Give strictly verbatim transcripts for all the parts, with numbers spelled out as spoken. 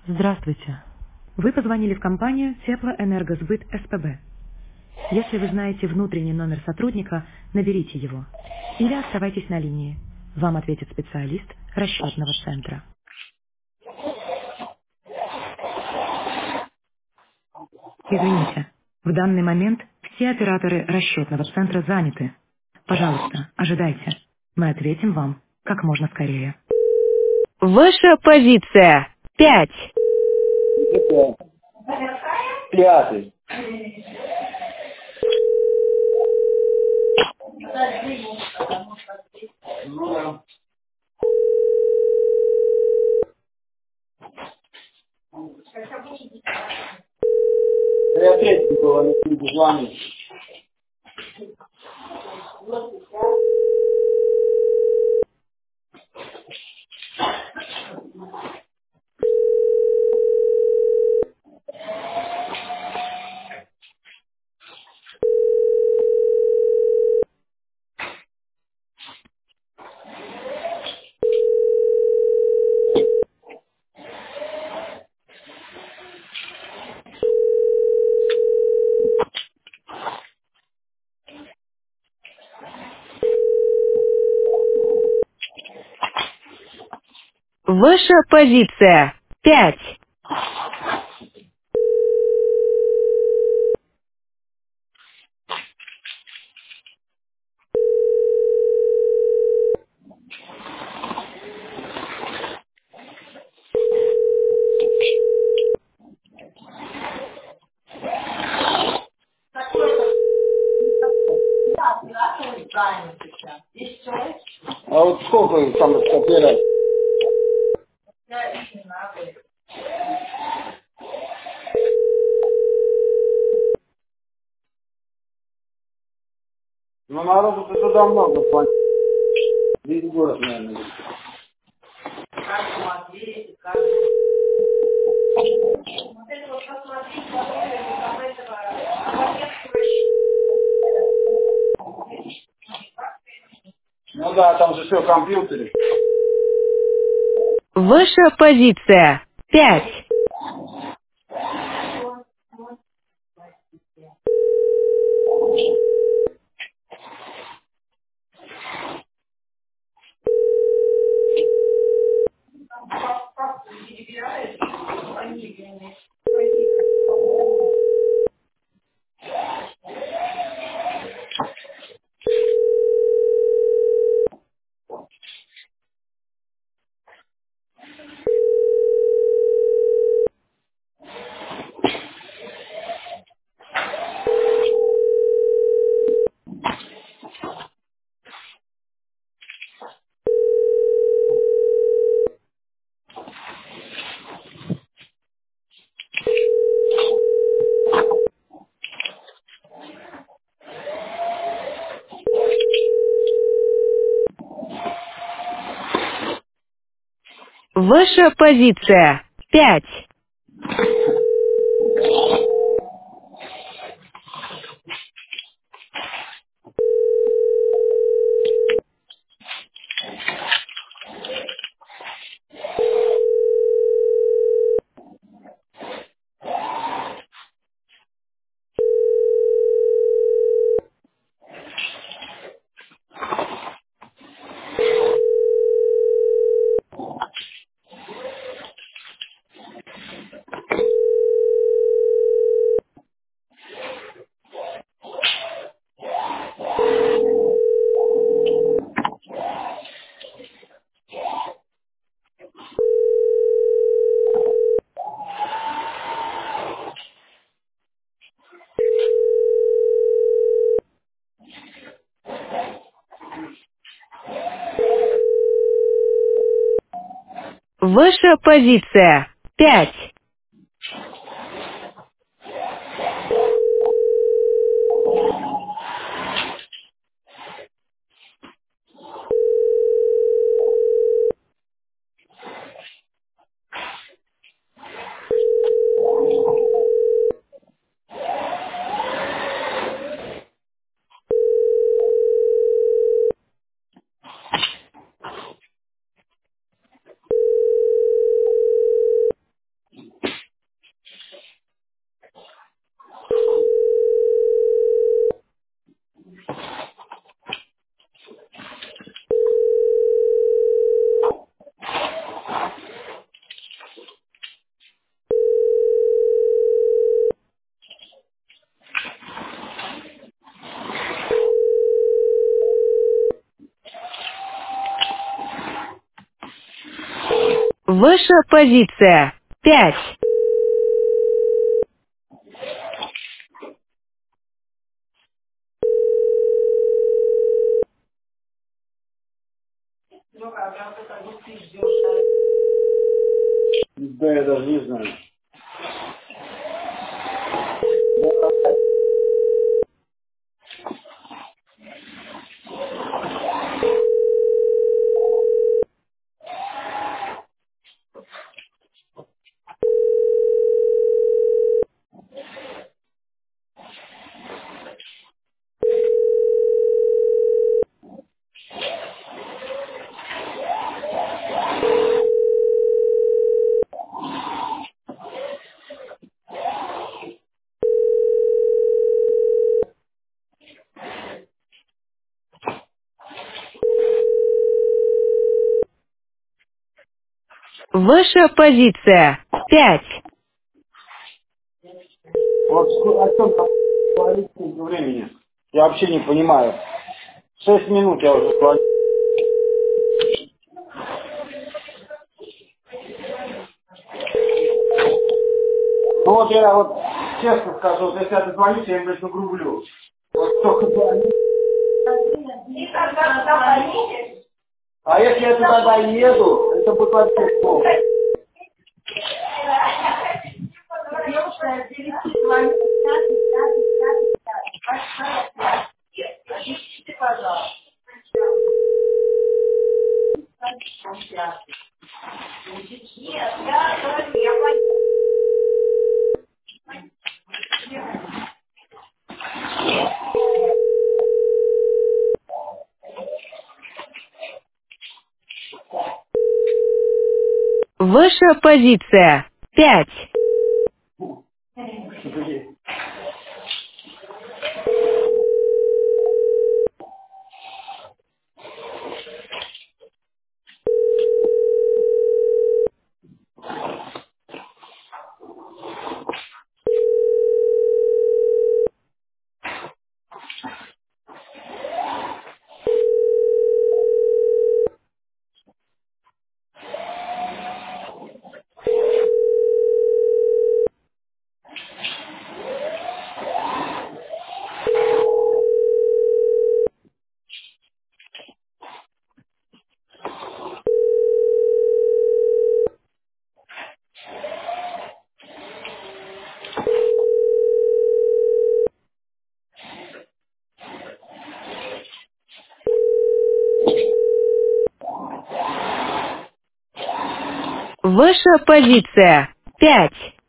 Здравствуйте. Вы позвонили в компанию Теплоэнергосбыт СПБ. Если вы знаете внутренний номер сотрудника, наберите его. Или оставайтесь на линии. Вам ответит специалист расчетного центра. Извините, в данный момент все операторы расчетного центра заняты. Пожалуйста, ожидайте. Мы ответим вам как можно скорее. Ваша позиция. Пять. Это пятый. Ну да. Я третий был, они не звонит. Ваша позиция. Пять. А вот сколько там операций? Ну народу-то туда много звонит. Весь город, наверное. Ну да, там же все в компьютере. Ваша позиция. Пять. Ваша позиция. Пять. Ваша позиция. Пять. Ваша позиция. Пять. Да, я даже не знаю. Ваша позиция. Пять. Вот ск- о чем там говорить сколько времени? Я вообще не понимаю. Шесть минут я уже звоню. Ну вот я вот честно скажу, вот если я дозвонюсь, я им, блядь, нагрублю. Вот только звоню. А если я туда доеду, это будет вообще плохо. Ваша позиция. Пять. Ваша позиция. Пять.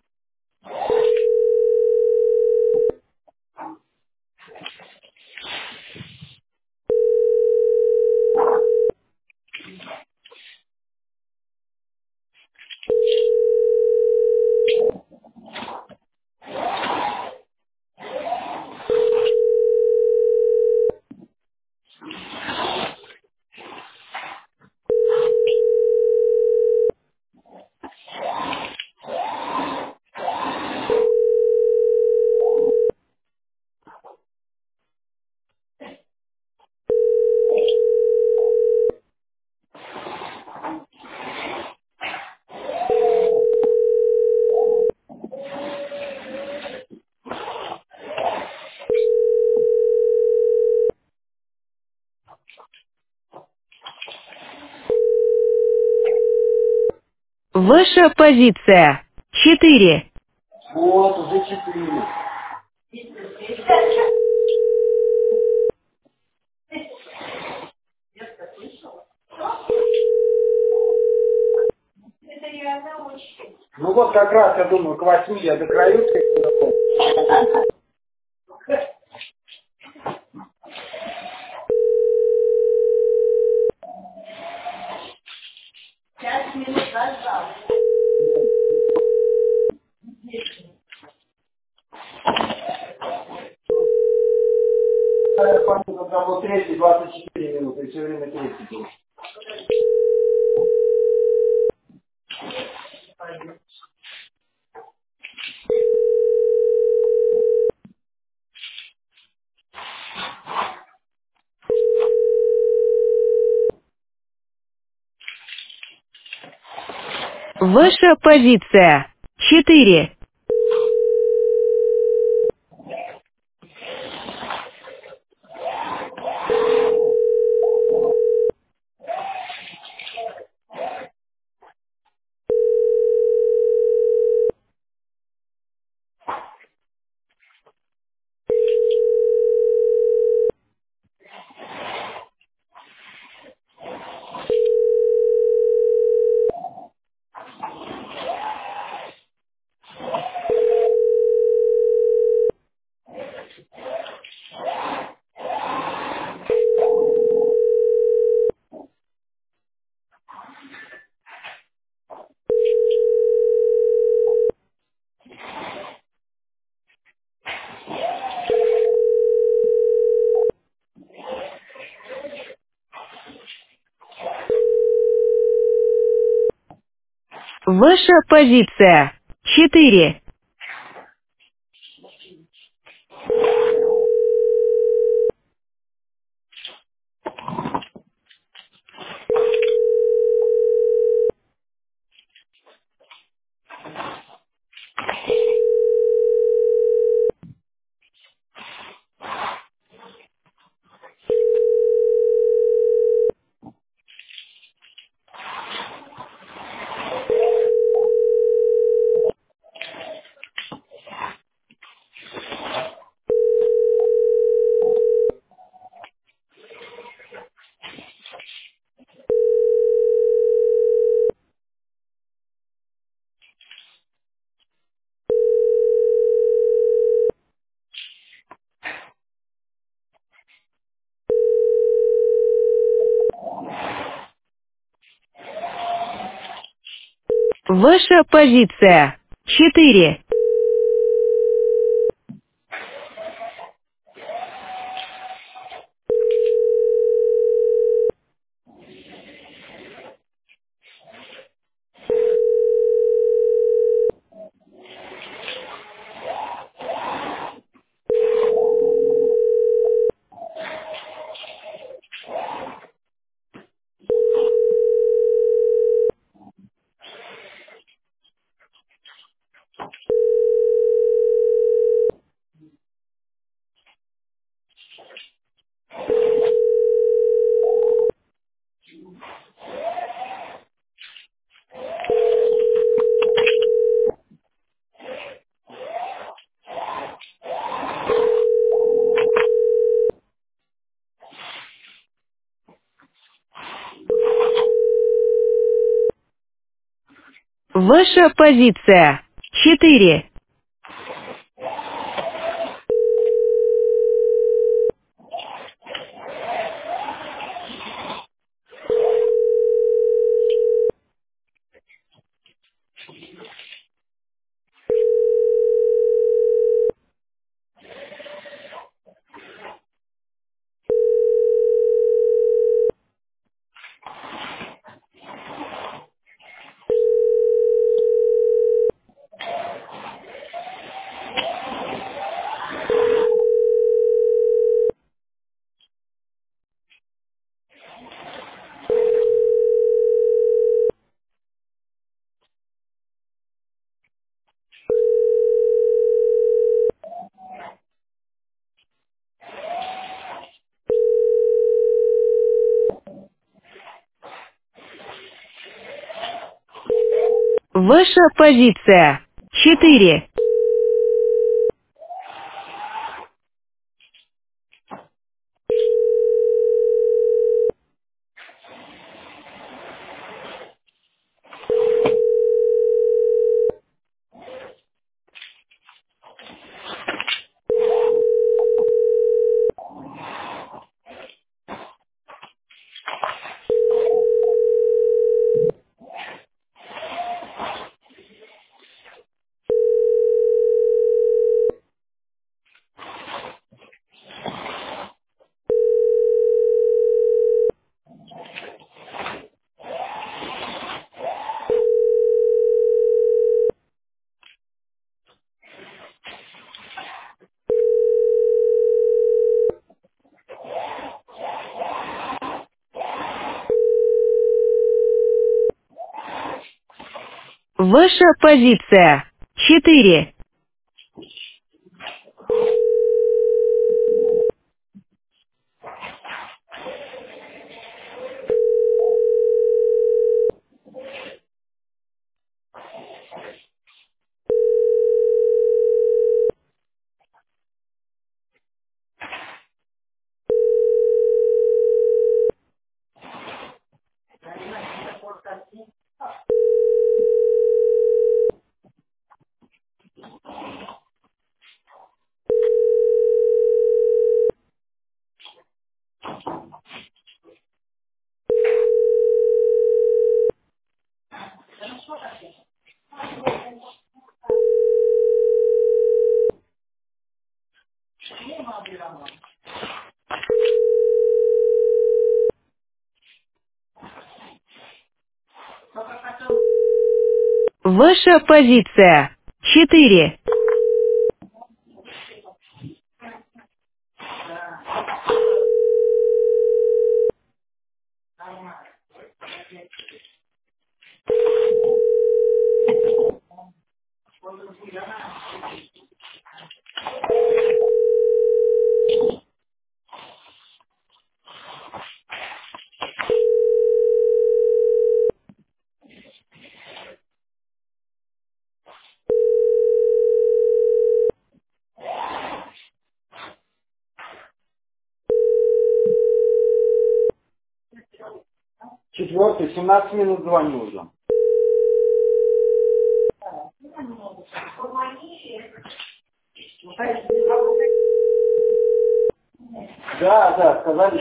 Ваша позиция. Четыре. Вот, уже четыре. Ну вот как раз, я думаю, к восьми я докрою. Я помню, когда был третий, двадцать четыре минуты, и все время третий был. Ваша позиция. Четыре. Ваша позиция. Четыре. Ваша позиция. Четыре. Ваша позиция. Четыре. Ваша позиция. Четыре. Ваша позиция. Четыре. Ваша позиция. Четыре. Четвертый, семнадцать минут звоню уже. Да, да, сказали.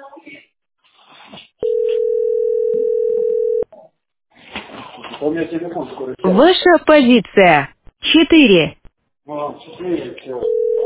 У меня телефон скоро сядет. Ваша позиция. Четыре. Ну, четыре, все.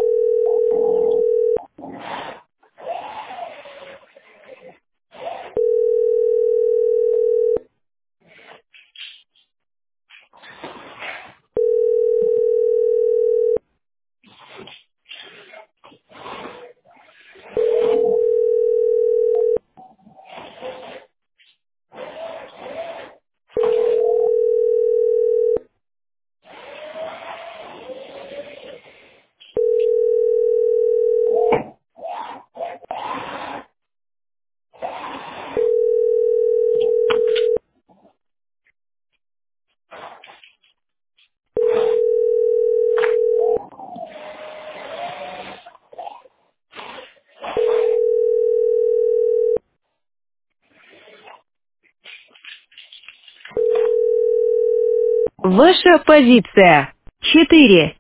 Ваша позиция. Четыре.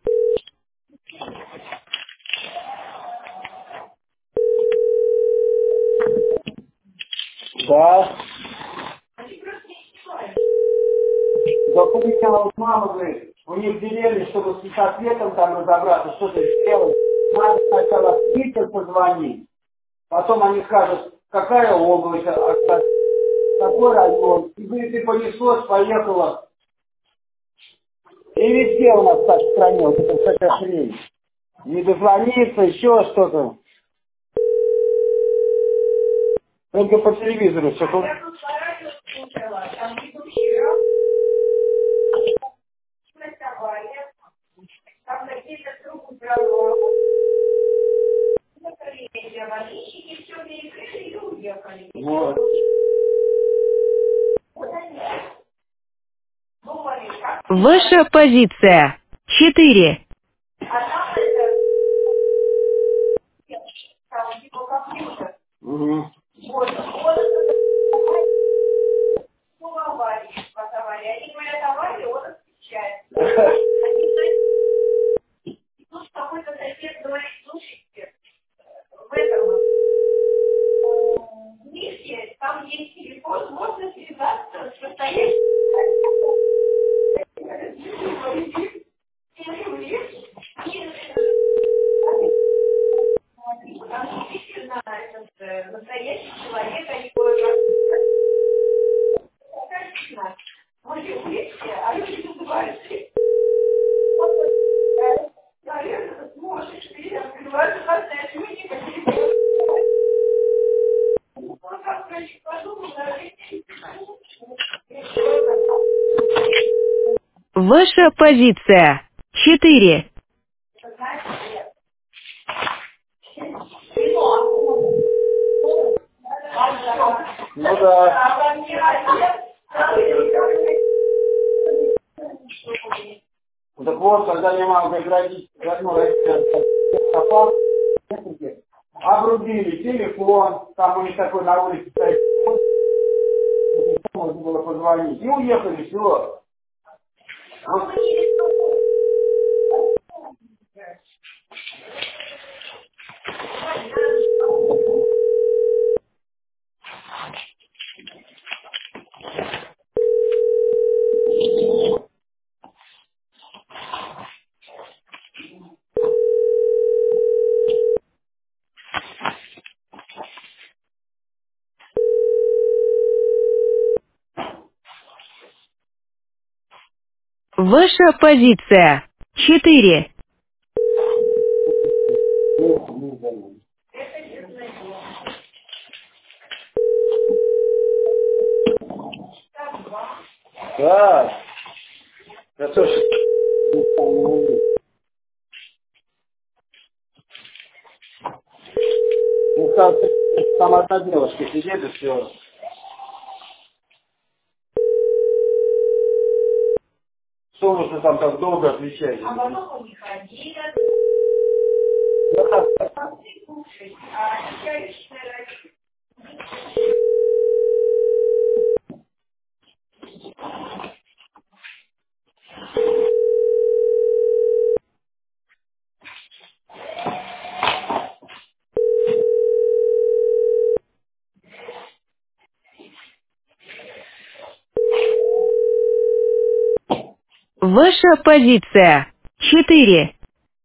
Да. Допустим, вот мама говорит, у них в деревне, чтобы с ответом там разобраться, что-то сделать, надо сначала в Питер позвонить, потом они скажут, какая область, а, а, какой район. И говорит, и понеслось, поехало. И везде у нас так в стране, вот это всякая хрень. Не дозвониться, еще что-то. Только по телевизору все. Вот. Ваша позиция. Четыре. Угу. Ваша позиция. Четыре. Ну да. Ну так вот, когда я могу родить, ну, родителям, обрубили телефон, там у них такой на улице стоит, можно было позвонить, и уехали, все. Ваша позиция. Четыре. Да, да то, что ну, там, там одна девушка сидит и все. Что нужно там так долго отвечать? Ваша позиция. Четыре.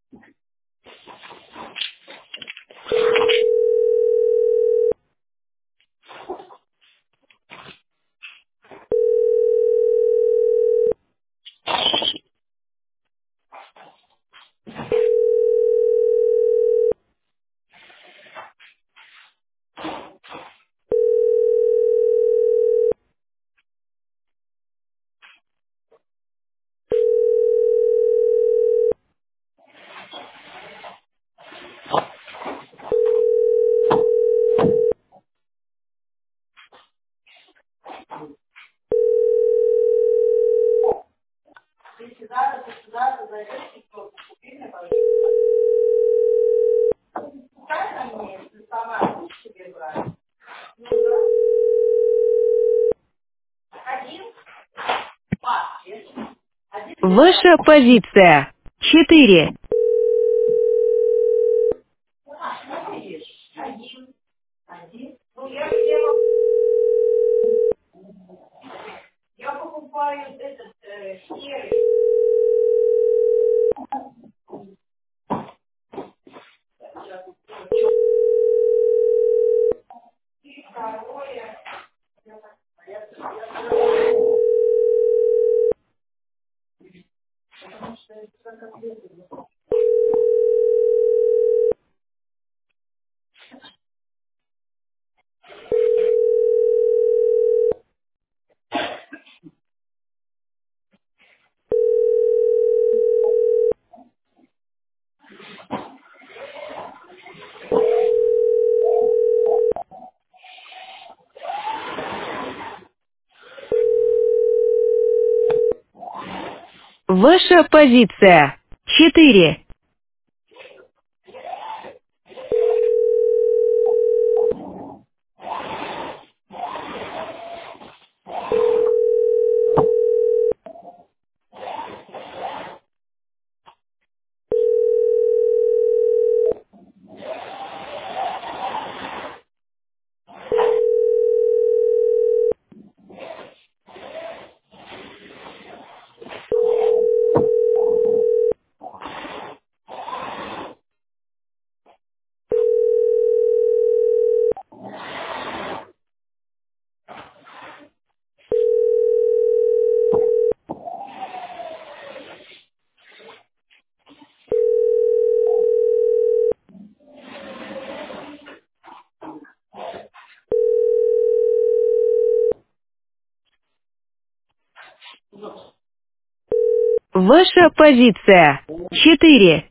Ваша позиция. Четыре. Ваша позиция. Четыре. Ваша позиция. Четыре.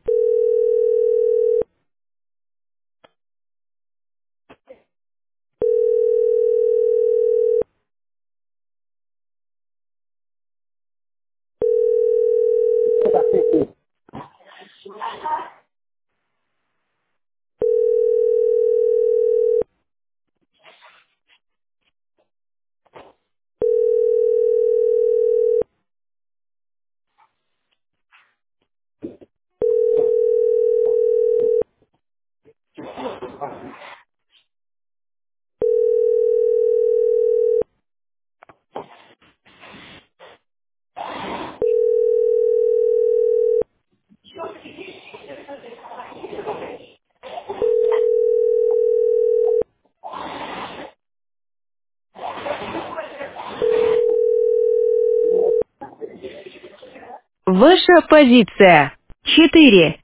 Ваша позиция. Четыре.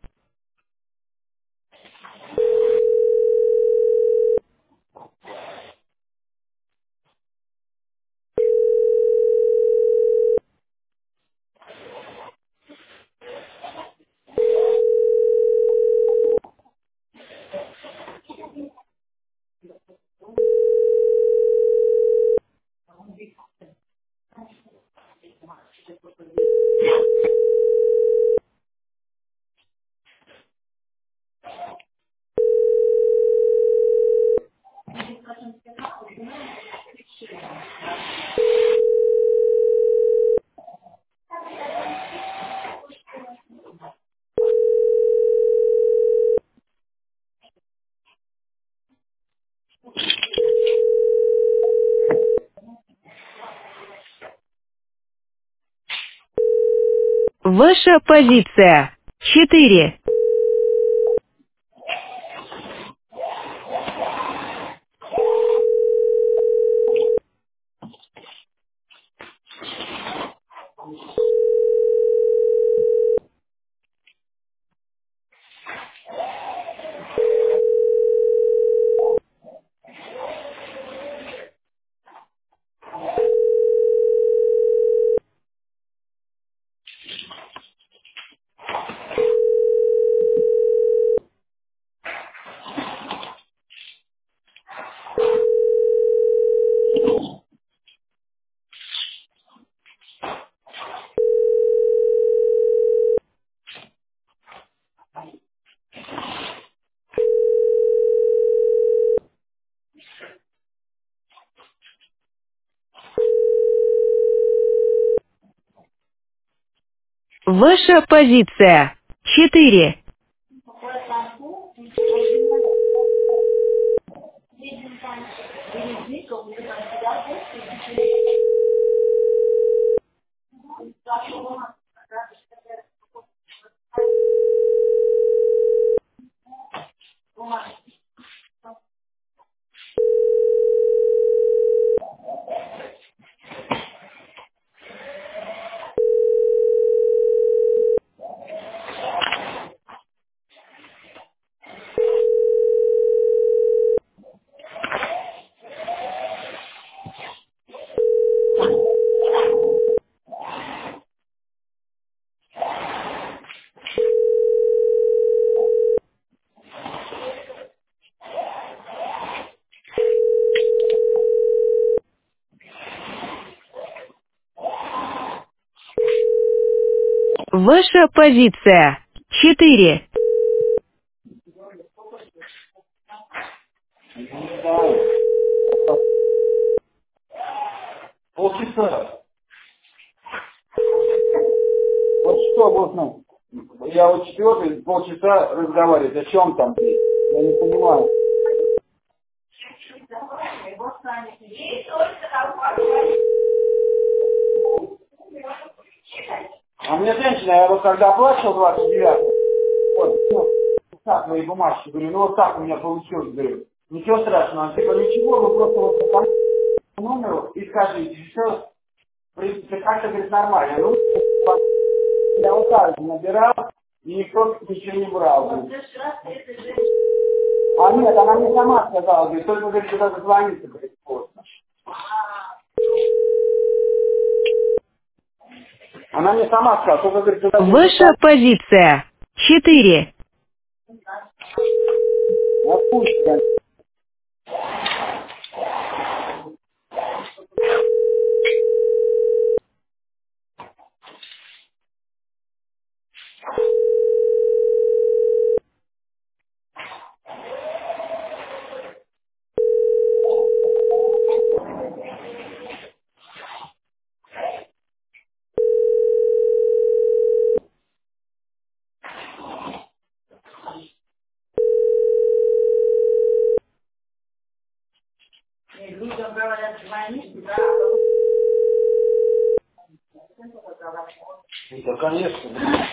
Ваша позиция. Четыре. Ваша позиция. Четыре. Ваша позиция. Четыре. Не знаю. Полчаса. Вот что можно. Я вот четвертый полчаса разговаривать. О чем там ты? Я не понимаю. А мне женщина, я вот когда оплачивал двадцать девятого, вот, ну, так мои бумажки, говорю, ну вот так у меня получилось, говорю. Ничего страшного, типа ничего, вы просто вот по номеру и скажите, все, в принципе, как-то, говорит, нормально. Ну, я вот так же набирал, и никто ничего не брал. Говорит. А нет, она мне сама сказала, говорит, только, говорит, сюда дозвониться, говорит, поздно. Она мне сама сказала, только, говорит, ты должен Ваша заплатить. позиция четыре. Вот пусть я. Да, конечно.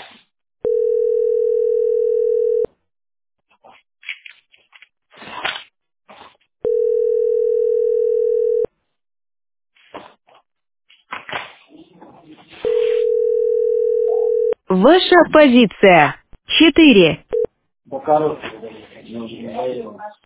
Ваша позиция четыре. Да, короткий.